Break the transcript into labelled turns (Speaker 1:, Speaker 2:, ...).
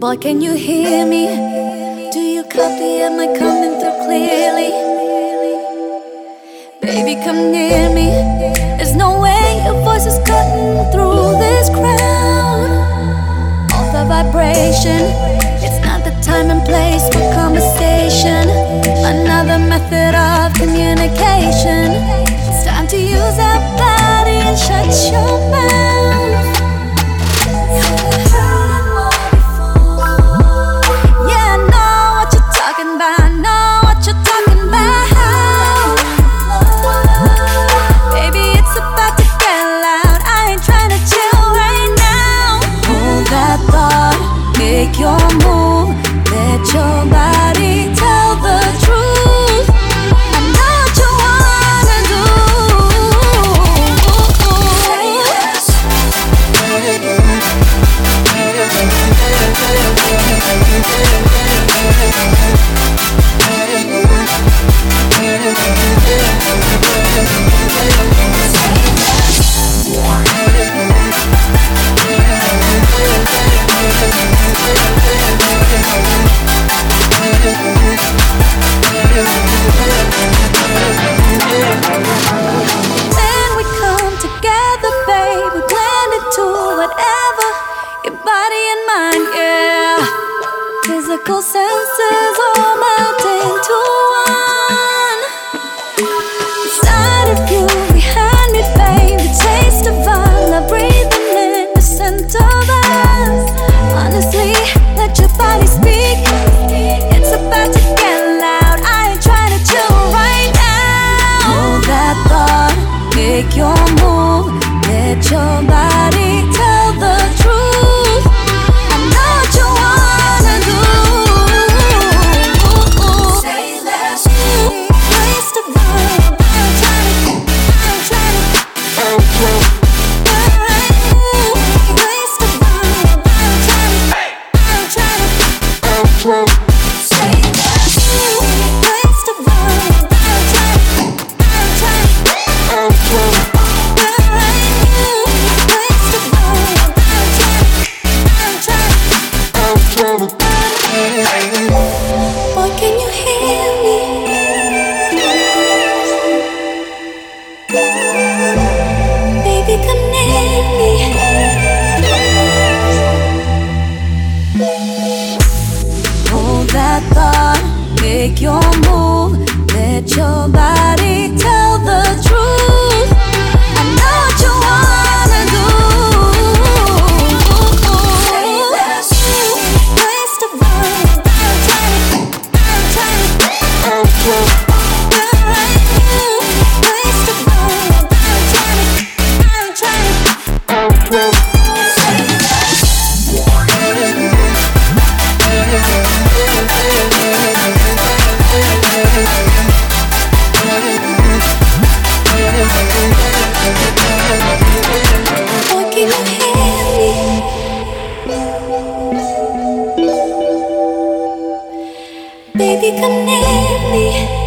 Speaker 1: Boy, can you hear me? Do you copy? Am I coming through clearly? Baby, come near me. There's no way your voice is cutting through this crowd. All the vibration, it's not the time and place for conversation. Another method of communication. It's time to use our body and shut your mouth. Yeah, I know what you're talking about. I know what you're talking about. Baby, it's about to get loud. I ain't trying to chill right now. Hold that thought, make your move. Let your body tell the truth. I know what you wanna do. Then we come together, babe. We blend into whatever, your body and mine, yeah. Physical senses all melt into one. Inside of you, behind me, babe. The taste of our love breathing in the center of us. Honestly, let your body speak. It's about to get loud. I ain't trying to chill right now. Hold that thought, make your move. Let your body tell the truth. I know what you wanna do. Say less. Place to run. I'm trying to. Place to run. I'm trying to. Say less. Place to run. I'm trying to. Boy, can you hear me? Baby, come near me. Hold that thought, make your move. Let your body tell the truth. I know what you wanna do. Say less. Place to run. I'm trying to. Place to run. I'm trying to. Say less. Boy, can you hear me? Baby, come near me.